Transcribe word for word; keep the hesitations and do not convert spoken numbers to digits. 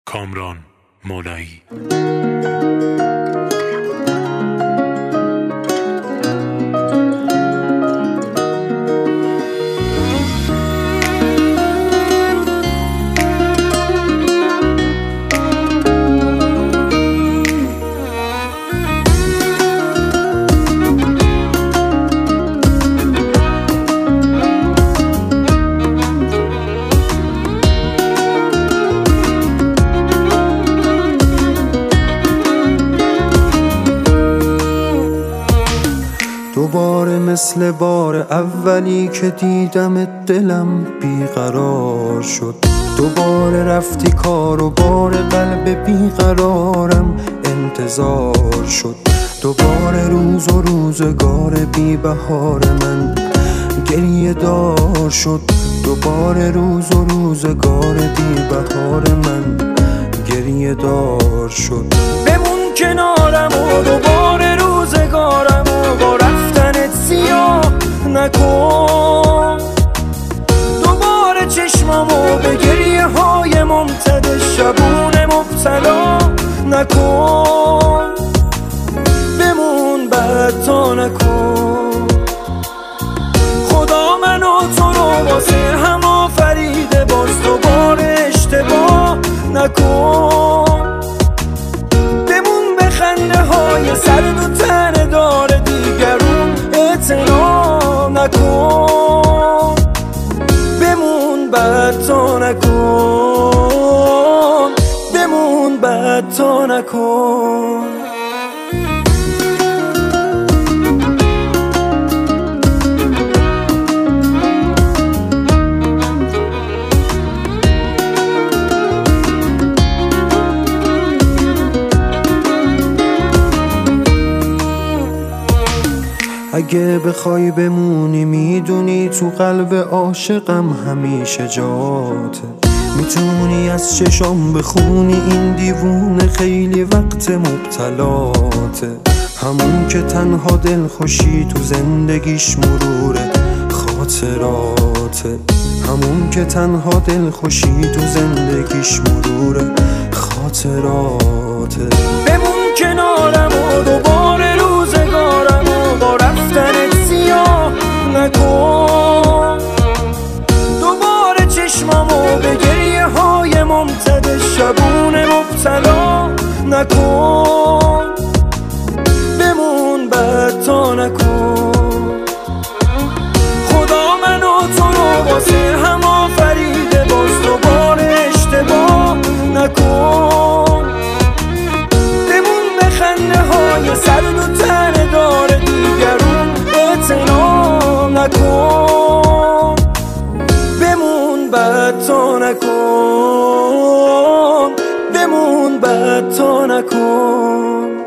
کامران مولایی. دوباره مثل بار اولی که دیدم دلم بیقرار شد. دوباره رفتی کار و بار قلب بیقرارم انتظار شد. دوباره روز و روزگار بی بهار من گریه دار شد. دوباره روز و روزگار بی بهار من گریه دار شد. بمون کنارم و دوباره روزگارم و با رفتنت سیاه نکن. دوباره چشمامو به گریه های ممتد شبون مبتلا نکن. بمون بعد تا نکن. خدا من و تو رو واسه هم آفریده، باز دوباره اشتباه نکن. بمون به خنده های سرد و تنه داره دیگرون اعتنا نکن. بمون بعد تا نکن. بمون بعد تا نکن. اگه بخوای بمونی میدونی تو قلب عاشقم همیشه جاته. میتونی از چشام بخونی این دیوونه خیلی وقت مبتلاته. همون که تنها دل خوشی تو زندگیش مروره خاطراته. همون که تنها دل خوشی تو زندگیش مروره خاطراته. بمون کنارم و دوباره روزگارم و با رفتنت سیاه نکن. دوباره چشمامو به گریه های ممتد شبون مبتلا نکن. بمون بعد تا نکن. خدا من و تو رو واسه هم آفریده، باز دوباره اشتباه نکن. بمون به خنده های سرد و تنه داره دیگرون اعتنا نکن. بمون بعد تا نکن. بمون بعد تا نکن.